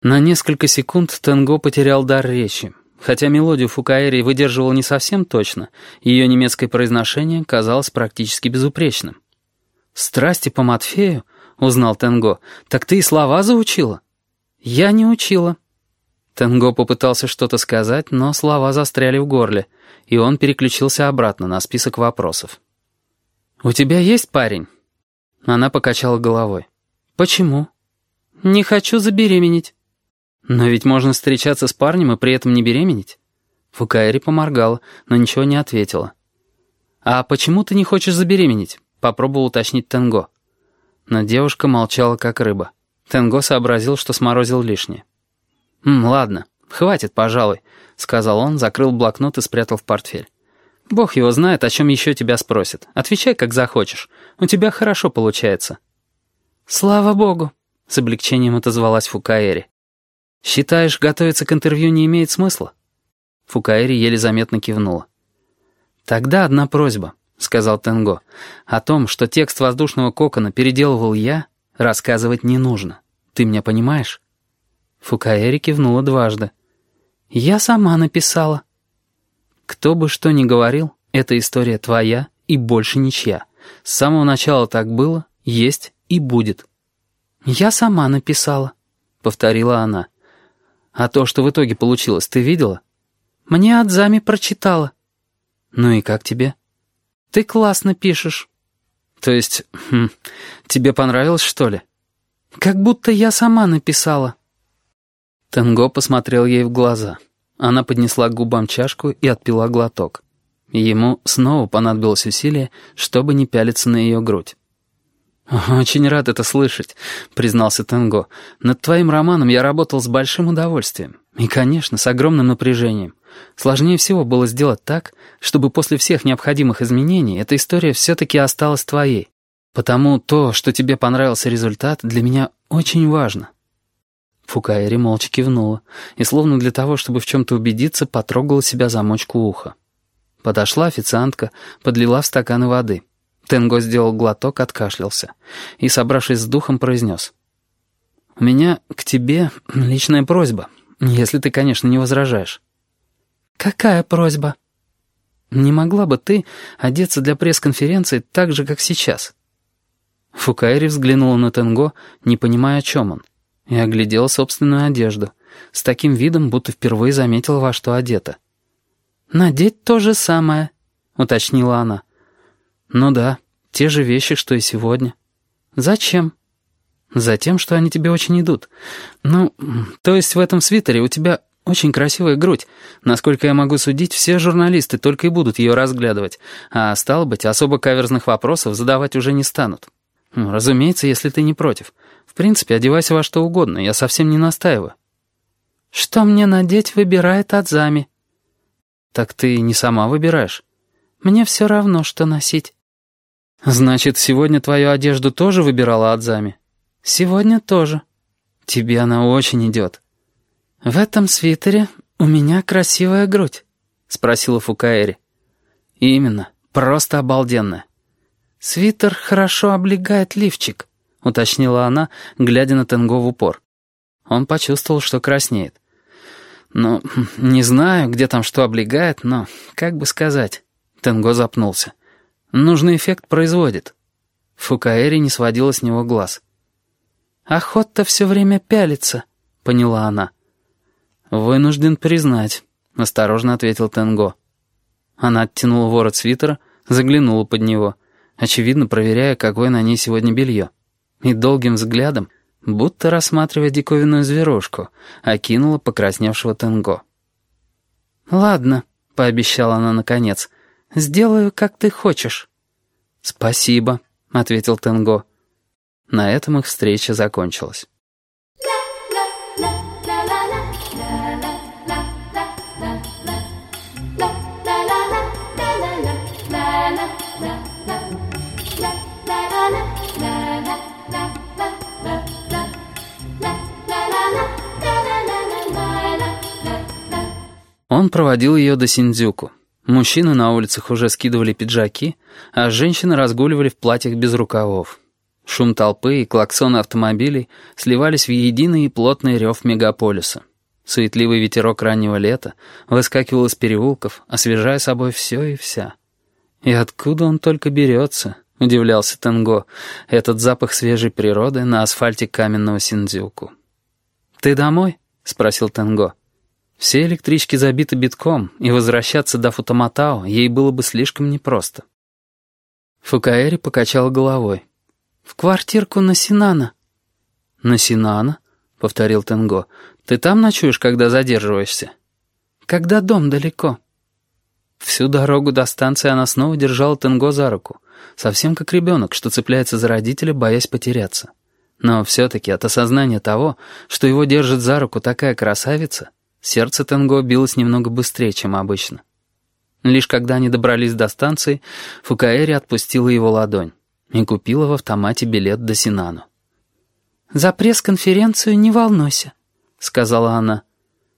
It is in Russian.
На несколько секунд Тенго потерял дар речи. Хотя мелодию Фукаэри выдерживал не совсем точно, ее немецкое произношение казалось практически безупречным. «Страсти по Матфею?» — узнал Тенго. «Так ты и слова заучила?» «Я не учила». Тенго попытался что-то сказать, но слова застряли в горле, и он переключился обратно на список вопросов. «У тебя есть парень?» Она покачала головой. «Почему?» «Не хочу забеременеть». «Но ведь можно встречаться с парнем и при этом не беременеть?» Фукаэри поморгала, но ничего не ответила. «А почему ты не хочешь забеременеть?» — попробовал уточнить Тенго. Но девушка молчала, как рыба. Тенго сообразил, что сморозил лишнее. «Ладно, хватит, пожалуй», — сказал он, закрыл блокнот и спрятал в портфель. «Бог его знает, о чем еще тебя спросят. Отвечай, как захочешь. У тебя хорошо получается». «Слава богу», — с облегчением отозвалась Фукаэри. «Считаешь, готовиться к интервью не имеет смысла?» Фукаэри еле заметно кивнула. «Тогда одна просьба», — сказал Тенго. «О том, что текст «Воздушного кокона» переделывал я, рассказывать не нужно. Ты меня понимаешь?» Фукаэри кивнула дважды. «Я сама написала». «Кто бы что ни говорил, эта история твоя и больше ничья. С самого начала так было, есть и будет». «Я сама написала», — повторила она. «А то, что в итоге получилось, ты видела?» «Мне Адзами прочитала». «Ну и как тебе?» «Ты классно пишешь». «То есть, тебе понравилось, что ли?» «Как будто я сама написала». Тенго посмотрел ей в глаза. Она поднесла к губам чашку и отпила глоток. Ему снова понадобилось усилие, чтобы не пялиться на ее грудь. «Очень рад это слышать», — признался Тенго. «Над твоим романом я работал с большим удовольствием. И, конечно, с огромным напряжением. Сложнее всего было сделать так, чтобы после всех необходимых изменений эта история все-таки осталась твоей. Потому то, что тебе понравился результат, для меня очень важно». Фукаэри молча кивнула и, словно для того, чтобы в чем-то убедиться, потрогала себя за мочку уха. Подошла официантка, подлила в стаканы воды. Тенго сделал глоток, откашлялся и, собравшись с духом, произнес: «У меня к тебе личная просьба, если ты, конечно, не возражаешь». «Какая просьба?» «Не могла бы ты одеться для пресс-конференции так же, как сейчас?» Фукаэри взглянула на Тенго, не понимая, о чем он, и оглядела собственную одежду, с таким видом, будто впервые заметила, во что одета. «Надеть то же самое», — уточнила она. «Ну да, те же вещи, что и сегодня». «Зачем?» «Затем, что они тебе очень идут. Ну, то есть в этом свитере у тебя очень красивая грудь. Насколько я могу судить, все журналисты только и будут ее разглядывать, а, стало быть, особо каверзных вопросов задавать уже не станут. Разумеется, если ты не против. В принципе, одевайся во что угодно, я совсем не настаиваю». «Что мне надеть, выбирает Адзами». «Так ты не сама выбираешь?» «Мне все равно, что носить». «Значит, сегодня твою одежду тоже выбирала Адзами?» «Сегодня тоже». «Тебе она очень идет». «В этом свитере у меня красивая грудь», — спросила Фукаэри. «Именно, просто обалденная». «Свитер хорошо облегает лифчик», — уточнила она, глядя на Тенго в упор. Он почувствовал, что краснеет. «Ну, не знаю, где там что облегает, но, как бы сказать...» Тенго запнулся. «Нужный эффект производит». Фукаэри не сводила с него глаз. «Охота все время пялится», — поняла она. «Вынужден признать», — осторожно ответил Тенго. Она оттянула ворот свитера, заглянула под него, очевидно проверяя, какое на ней сегодня белье, и долгим взглядом, будто рассматривая диковинную зверушку, окинула покрасневшего Тенго. «Ладно», — пообещала она наконец, — «сделаю, как ты хочешь». «Спасибо», — ответил Тенго. На этом их встреча закончилась. Он проводил ее до Синдзюку. Мужчины на улицах уже скидывали пиджаки, а женщины разгуливали в платьях без рукавов. Шум толпы и клаксоны автомобилей сливались в единый и плотный рев мегаполиса. Суетливый ветерок раннего лета выскакивал из переулков, освежая собой все и вся. «И откуда он только берется?» — удивлялся Тенго, этот запах свежей природы на асфальте каменного Синдзюку. «Ты домой?» — спросил Тенго. Все электрички забиты битком, и возвращаться до Футаматао ей было бы слишком непросто. Фукаэри покачал головой. «В квартирку на Синана». «На Синана?» — повторил Тенго. «Ты там ночуешь, когда задерживаешься?» «Когда дом далеко». Всю дорогу до станции она снова держала Тенго за руку, совсем как ребенок, что цепляется за родителя, боясь потеряться. Но все-таки от осознания того, что его держит за руку такая красавица, сердце Тенго билось немного быстрее, чем обычно. Лишь когда они добрались до станции, Фукаэри отпустила его ладонь и купила в автомате билет до Синану. «За пресс-конференцию не волнуйся», — сказала она.